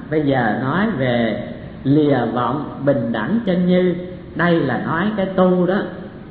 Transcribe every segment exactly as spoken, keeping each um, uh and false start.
Bây giờ nói về lìa vọng bình đẳng chân như. Đây là nói cái tu đó.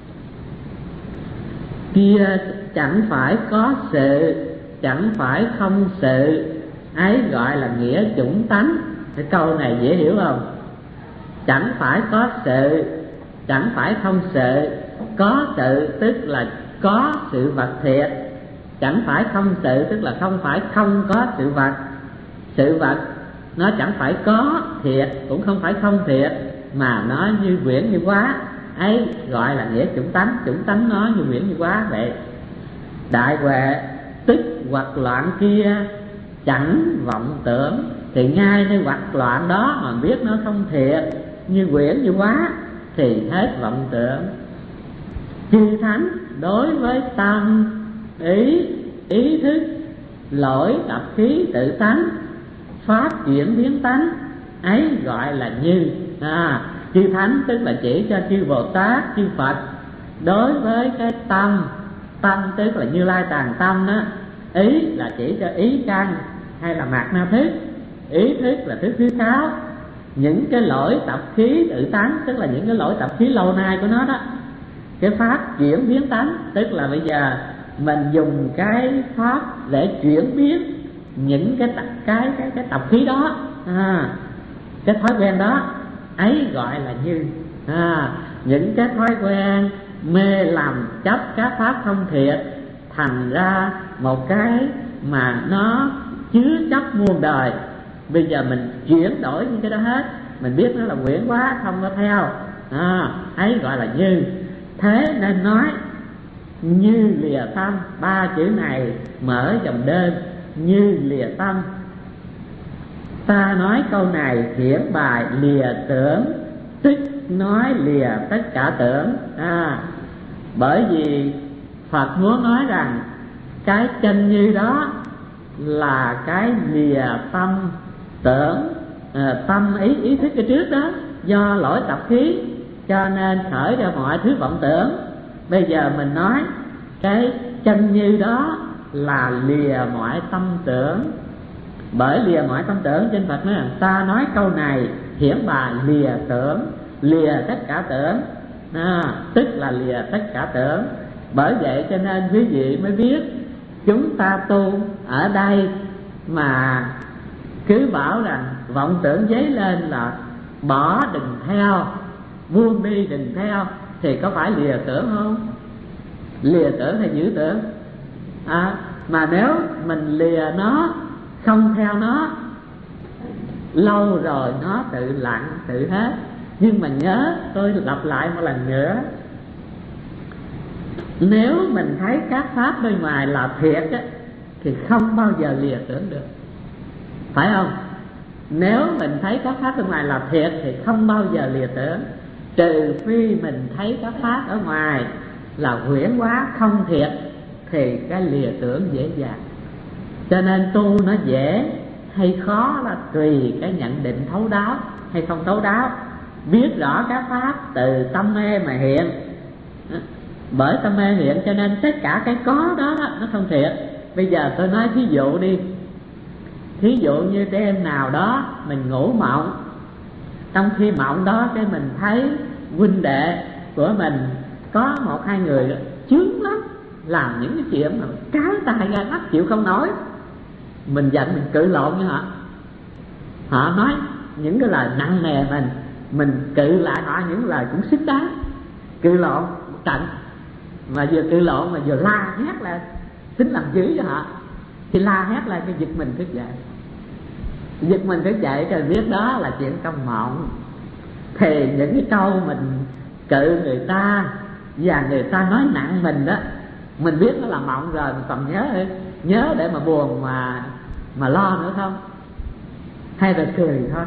Kia chẳng phải có sự, chẳng phải không sự, ấy gọi là nghĩa chủng tánh. Cái câu này dễ hiểu không? Chẳng phải có sự, chẳng phải không sự. Có sự tức là có sự vật thiệt, chẳng phải không sự tức là không phải không có sự vật. Sự vật nó chẳng phải có thiệt, cũng không phải không thiệt, mà nó như quyển như quá, ấy gọi là nghĩa chủng tánh. Chủng tánh nó như quyển như quá vậy. Đại huệ tức hoặc loạn kia chẳng vọng tưởng. Thì ngay nơi hoặc loạn đó mà biết nó không thiệt, như quyển như quá, thì hết vọng tưởng. Chư thánh đối với tâm, ý, ý thức, lỗi tập khí tự tánh, pháp chuyển biến tánh, ấy gọi là như. à, Chư thánh tức là chỉ cho chư Bồ Tát, chư Phật đối với cái tâm. Tâm tức là Như Lai Tạng tâm đó. Ý là chỉ cho ý căn hay là mạt na thức. Ý thức là thức thứ sáu. Những cái lỗi tập khí tự tánh tức là những cái lỗi tập khí lâu nay của nó đó. Cái pháp chuyển biến tánh tức là bây giờ mình dùng cái pháp để chuyển biến những cái tập, cái, cái, cái tập khí đó, à, cái thói quen đó, ấy gọi là như. à, Những cái thói quen mê lầm chấp các pháp không thiệt thành ra một cái mà nó chứa chấp muôn đời. Bây giờ mình chuyển đổi những cái đó hết, mình biết nó là quyển quá, không có theo, à, ấy gọi là như. Thế nên nói như lìa tâm. Ba chữ này mở dòng đơn, như lìa tâm. Ta nói câu này hiển bài lìa tưởng, tức nói lìa tất cả tưởng. à, Bởi vì Phật muốn nói rằng cái chân như đó là cái lìa tâm tưởng, à, tâm ý ý thức cái trước đó, do lỗi tập khí cho nên khởi ra mọi thứ vọng tưởng. Bây giờ mình nói cái chân như đó là lìa mọi tâm tưởng. Bởi lìa mọi tâm tưởng trên Phật nói rằng ta nói câu này hiển bài lìa tưởng, lìa tất cả tưởng, à, tức là lìa tất cả tưởng. Bởi vậy cho nên quý vị mới biết chúng ta tu ở đây mà cứ bảo rằng vọng tưởng dấy lên là bỏ đừng theo, buông đi đừng theo, thì có phải lìa tưởng không? Lìa tưởng hay giữ tưởng? à, Mà nếu mình lìa nó, không theo nó, lâu rồi nó tự lặng tự hết. Nhưng mà nhớ, tôi lặp lại một lần nữa, nếu mình thấy các pháp bên ngoài là thiệt á, thì không bao giờ lìa tưởng được, phải không? Nếu mình thấy các pháp bên ngoài là thiệt thì không bao giờ lìa tưởng. Trừ phi mình thấy các pháp ở ngoài là huyễn hóa không thiệt, thì cái lìa tưởng dễ dàng. Cho nên tu nó dễ hay khó là tùy cái nhận định thấu đáo hay không thấu đáo. Biết rõ các pháp từ tâm mê mà hiện, bởi tâm mê hiện cho nên tất cả cái có đó, đó nó không thiệt. Bây giờ tôi nói thí dụ đi, thí dụ như đêm nào đó mình ngủ mộng, trong khi mộng đó cái mình thấy huynh đệ của mình có một hai người chướng lắm, làm những cái chuyện mà trái tay ra mắt chịu không nổi. Mình giận mình cự lộn với họ, họ nói những cái lời nặng nề mình, mình cự lại họ những lời cũng xứng đáng. Cự lộn một trận, mà vừa cự lộn mà vừa la hét là tính làm dữ cho họ, thì la hét lại cái giật mình thức dậy. Giật mình thức dậy rồi biết đó là chuyện trong mộng. Thì những cái câu mình cự người ta và người ta nói nặng mình đó, mình biết nó là mộng rồi, mình còn nhớ nhớ để mà buồn mà mà lo nữa không? Hay là cười thôi?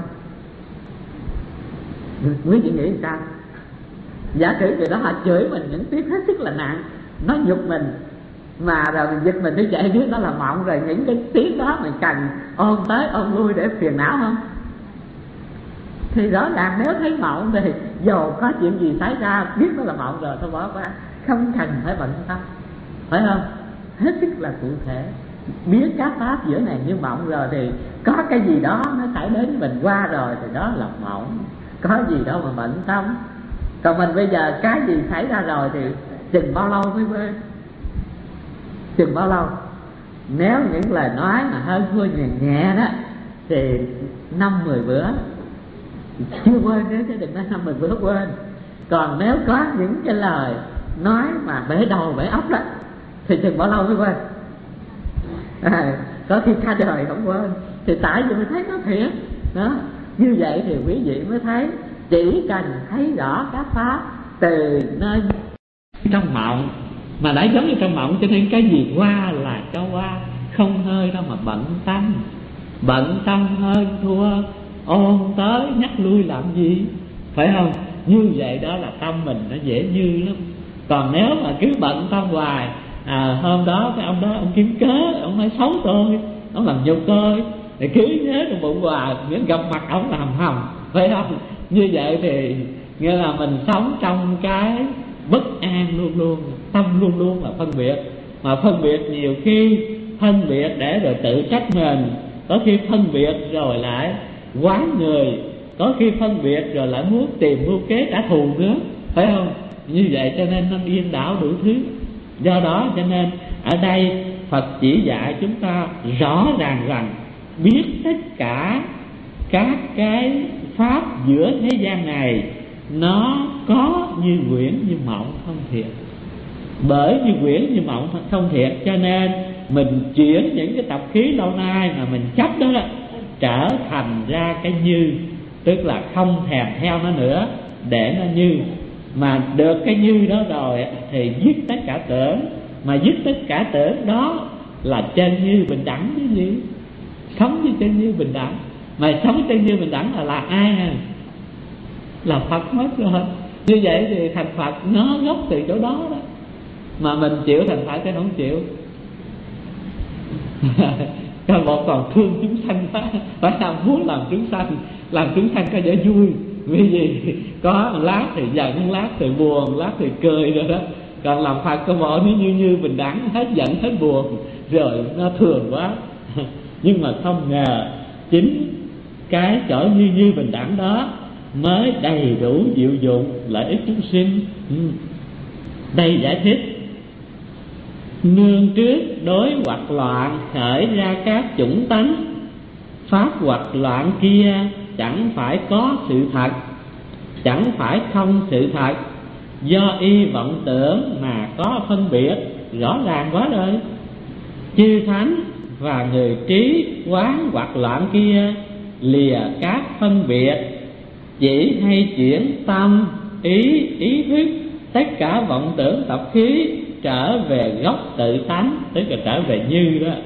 Quý vị nghĩ sao? Giả sử người đó họ chửi mình những tiếng hết sức là nặng, nói nhục mình, mà rồi mình giật mình thức dậy biết đó là mộng rồi, những cái tiếng đó mình cần ôm tới ôm lui để phiền não không? Thì rõ ràng nếu thấy mộng thì dù có chuyện gì xảy ra biết nó là mộng rồi, thôi bỏ qua, không cần phải bận tâm, phải không? Hết sức là cụ thể. biết các pháp giữa này như mộng rồi thì có cái gì đó nó xảy đến với mình qua rồi thì đó là mộng, có gì đâu mà bận tâm. Còn mình bây giờ cái gì xảy ra rồi thì chừng bao lâu mới quên, chừng bao lâu. Nếu những lời nói mà hơi thua nhẹ nhẹ đó thì năm mười bữa chưa quên, nếu chứ đừng nói năm mười bữa quên. Còn nếu có những cái lời nói mà bể đầu bể óc đó thì chừng bao lâu mới quên. À, có khi cả đời không quên. Thì tại vì mình thấy nó thiệt đó. Như vậy thì quý vị mới thấy chỉ cần thấy rõ các pháp từ nơi trong mộng, mà đã giống như trong mộng, cho nên cái gì qua là cho qua, không hơi đâu mà bận tâm. Bận tâm hơn thua ôn tới nhắc lui làm gì, phải không? Như vậy đó là tâm mình nó dễ như lắm. Còn nếu mà cứ bận tâm hoài, à, hôm đó cái ông đó ông kiếm cớ, ông nói xấu tôi, ông làm nhục tôi, thì cứ nhớ trong bụng hoài, miễn gặp mặt ông là hầm hầm, phải không? Như vậy thì nghĩa là mình sống trong cái bất an luôn luôn, tâm luôn luôn là phân biệt. Mà phân biệt nhiều khi phân biệt để rồi tự trách mình, có khi phân biệt rồi lại quán người, có khi phân biệt rồi lại muốn tìm mưu kế trả thù nữa, phải không? Như vậy cho nên nó điên đảo đủ thứ. Do đó cho nên ở đây Phật chỉ dạy chúng ta rõ ràng rằng biết tất cả các cái pháp giữa thế gian này nó có như quyển như mộng không thiệt. Bởi như quyển như mộng không thiệt cho nên mình chuyển những cái tập khí lâu nay mà mình chấp đó, đó trở thành ra cái như, tức là không thèm theo nó nữa để nó như. Mà được cái như đó rồi thì dứt tất cả tưởng. Mà dứt tất cả tưởng đó là chân như bình đẳng chứ gì. Sống với chân như bình đẳng. Mà sống chân như bình đẳng là là ai à? Là Phật mất rồi. Như vậy thì thành Phật nó gốc từ chỗ đó đó. Mà mình chịu thành Phật cái không chịu. Các bộ còn thương chúng sanh quá, phải làm muốn làm chúng sanh, làm chúng sanh có vẻ vui. Vì gì? Có một lát thì giận, lát thì buồn, lát thì cười rồi đó. Còn làm Phật có bộ nó như như bình đẳng, hết giận hết buồn, rồi nó thường quá. Nhưng mà không ngờ chính cái chỗ như như bình đẳng đó mới đầy đủ diệu dụng lợi ích chúng sinh. Đây giải thích: nương trước đối hoặc loạn khởi ra các chủng tánh, pháp hoặc loạn kia chẳng phải có sự thật, chẳng phải không sự thật, do y vọng tưởng mà có phân biệt. Rõ ràng quá rồi. Chư thánh và người trí quán hoặc loạn kia lìa các phân biệt, chỉ hay chuyển tâm ý ý thức tất cả vọng tưởng tập khí trở về gốc tự tánh, tức là trở về như đó.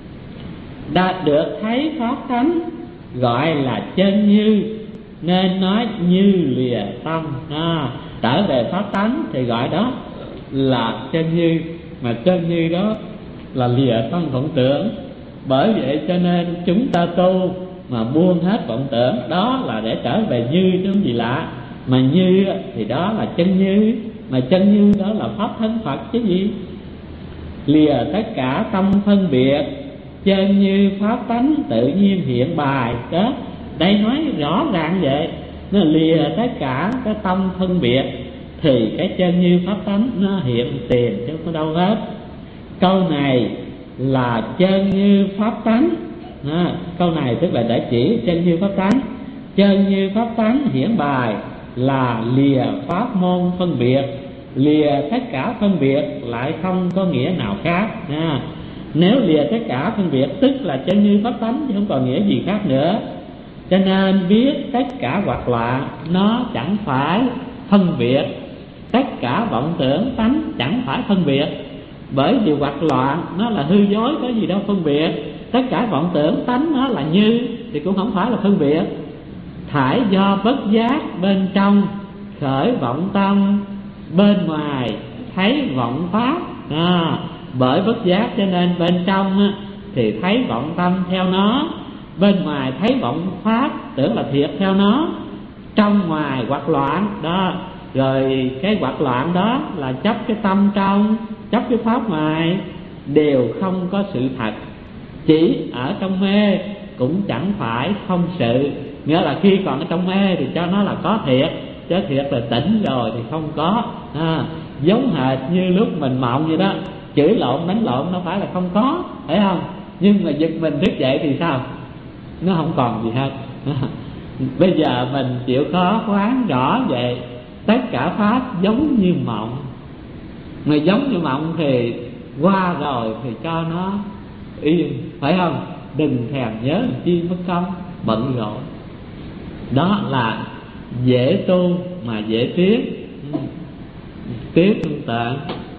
Đã được thấy pháp tánh gọi là chân như, nên nói như lìa tâm. À, trở về pháp tánh thì gọi đó là chân như. Mà chân như đó là lìa tâm vọng tưởng. Bởi vậy cho nên chúng ta tu mà buông hết vọng tưởng, đó là để trở về như chứ không gì lạ. Mà như thì đó là chân như, mà chân như đó là pháp thân Phật chứ gì. Lìa tất cả tâm phân biệt, chân như pháp tánh tự nhiên hiện bài đó. Đây nói rõ ràng vậy. Nó lìa tất cả cái tâm phân biệt thì cái chân như pháp tánh nó hiện tiền chứ không có đâu hết. Câu này là chân như pháp tánh. À, câu này tức là để chỉ chân như pháp tánh. Chân như pháp tánh hiển bài là lìa pháp môn phân biệt. Lìa tất cả phân biệt lại không có nghĩa nào khác. À, nếu lìa tất cả phân biệt tức là chân như pháp tánh chứ không còn nghĩa gì khác nữa. Cho nên biết tất cả hoặc loạn nó chẳng phải phân biệt, tất cả vọng tưởng tánh chẳng phải phân biệt. Bởi vì hoặc loạn nó là hư dối, có gì đâu phân biệt. Tất cả vọng tưởng tánh nó là như thì cũng không phải là phân biệt. Thải do bất giác bên trong khởi vọng tâm, bên ngoài thấy vọng pháp. À, bởi bất giác cho nên bên trong thì thấy vọng tâm theo nó, bên ngoài thấy vọng pháp tưởng là thiệt theo nó. Trong ngoài hoặc loạn đó. Rồi cái hoặc loạn đó là chấp cái tâm trong, chấp cái pháp ngoài, đều không có sự thật. Chỉ ở trong mê cũng chẳng phải không sự, nghĩa là khi còn ở trong mê thì cho nó là có thiệt, chứ thiệt là tỉnh rồi thì không có. À, giống hệt như lúc mình mộng vậy đó, chửi lộn đánh lộn nó phải là không có, phải không? Nhưng mà giật mình thức dậy thì sao? Nó không còn gì hết. Bây giờ mình chịu khó quán rõ vậy, tất cả pháp giống như mộng. Mà giống như mộng thì qua rồi thì cho nó yên, phải không? Đừng thèm nhớ làm chi mất công bận rộn. Đó là dễ tu mà dễ tiếp. Tiếp tương tự